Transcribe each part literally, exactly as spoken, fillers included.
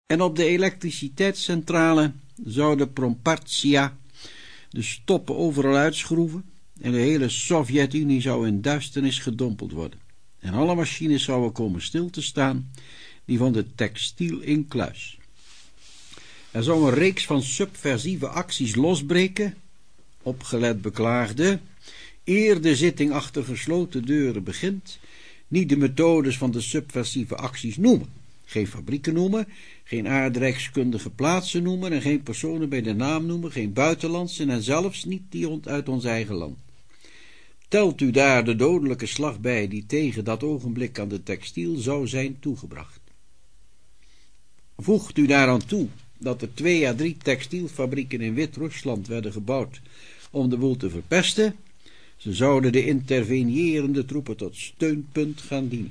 En op de elektriciteitscentrale zou de Prompartia de stoppen overal uitschroeven en de hele Sovjet-Unie zou in duisternis gedompeld worden. En alle machines zouden komen stil te staan, die van de textiel incluis. Er zou een reeks van subversieve acties losbreken, opgelet beklaagde, eer de zitting achter gesloten deuren begint, niet de methodes van de subversieve acties noemen, geen fabrieken noemen, geen aardrijkskundige plaatsen noemen en geen personen bij de naam noemen, geen buitenlandse en zelfs niet die uit ons eigen land. Telt u daar de dodelijke slag bij die tegen dat ogenblik aan de textiel zou zijn toegebracht. Voegt u daaraan toe dat er twee à drie textielfabrieken in Wit-Rusland werden gebouwd om de boel te verpesten, ze zouden de intervenierende troepen tot steunpunt gaan dienen.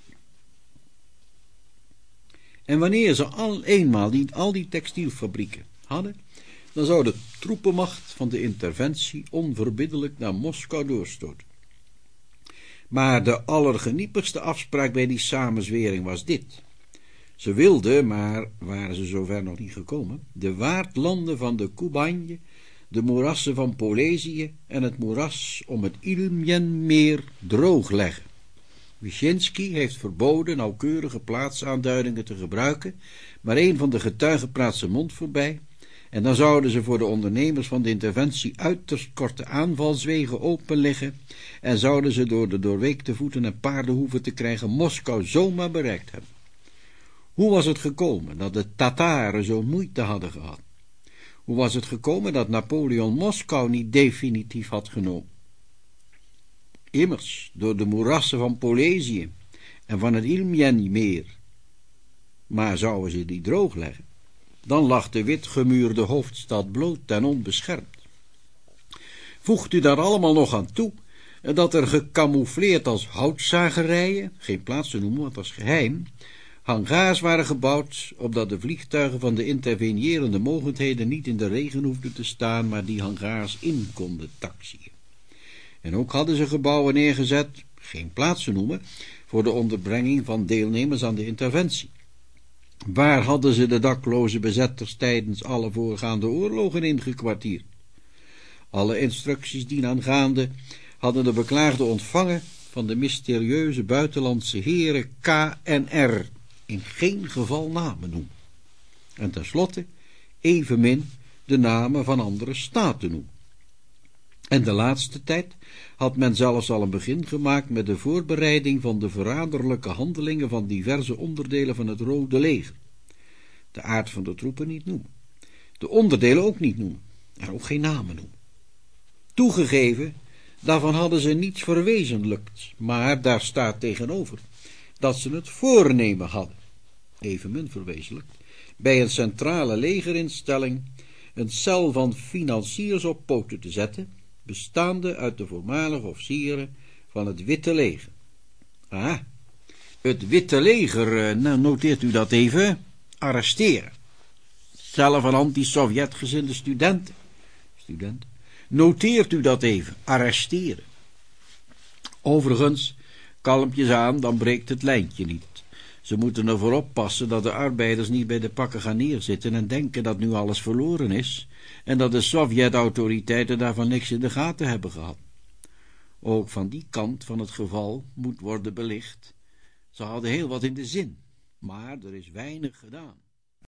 En wanneer ze al eenmaal die, al die textielfabrieken hadden, dan zou de troepenmacht van de interventie onverbiddelijk naar Moskou doorstoten. Maar de allergeniepigste afspraak bij die samenzwering was dit. Ze wilden, maar waren ze zover nog niet gekomen, de waardlanden van de Kubanje, de moerassen van Polesië en het moeras om het Ilmenmeer droogleggen. Wyszynski heeft verboden nauwkeurige plaatsaanduidingen te gebruiken, maar een van de getuigen praat zijn mond voorbij, en dan zouden ze voor de ondernemers van de interventie uiterst korte aanvalswegen open liggen en zouden ze door de doorweekte voeten en paardenhoeven te krijgen Moskou zomaar bereikt hebben. Hoe was het gekomen dat de Tataren zo moeite hadden gehad? Hoe was het gekomen dat Napoleon Moskou niet definitief had genomen? Immers door de moerassen van Polesië en van het Ilmenmeer. Maar zouden ze die droogleggen, dan lag de witgemuurde hoofdstad bloot en onbeschermd. Voegt u daar allemaal nog aan toe dat er gecamoufleerd als houtzagerijen, geen plaats te noemen, want dat is geheim, hangars waren gebouwd, opdat de vliegtuigen van de intervenierende mogendheden niet in de regen hoefden te staan, maar die hangars in konden taxiën. En ook hadden ze gebouwen neergezet, geen plaats te noemen, voor de onderbrenging van deelnemers aan de interventie. Waar hadden ze de dakloze bezetters tijdens alle voorgaande oorlogen ingekwartierd? Alle instructies dienaangaande hadden de beklaagden ontvangen van de mysterieuze buitenlandse heren K en R, in geen geval namen noemen. En tenslotte evenmin de namen van andere staten noemen. En de laatste tijd had men zelfs al een begin gemaakt met de voorbereiding van de verraderlijke handelingen van diverse onderdelen van het Rode Leger. De aard van de troepen niet noemen. De onderdelen ook niet noemen. En ook geen namen noemen. Toegegeven, daarvan hadden ze niets verwezenlijkt, maar daar staat tegenover dat ze het voornemen hadden, evenmin verwezenlijkt, bij een centrale legerinstelling een cel van financiers op poten te zetten, bestaande uit de voormalige officieren van het Witte Leger. Ah, het Witte Leger, nou noteert u dat even, arresteren. Zelf een anti-Sovjet-gezinde studenten. Studenten. Noteert u dat even, arresteren. Overigens, kalmpjes aan, dan breekt het lijntje niet. Ze moeten ervoor oppassen dat de arbeiders niet bij de pakken gaan neerzitten en denken dat nu alles verloren is en dat de Sovjet-autoriteiten daarvan niks in de gaten hebben gehad. Ook van die kant van het geval moet worden belicht. Ze hadden heel wat in de zin, maar er is weinig gedaan.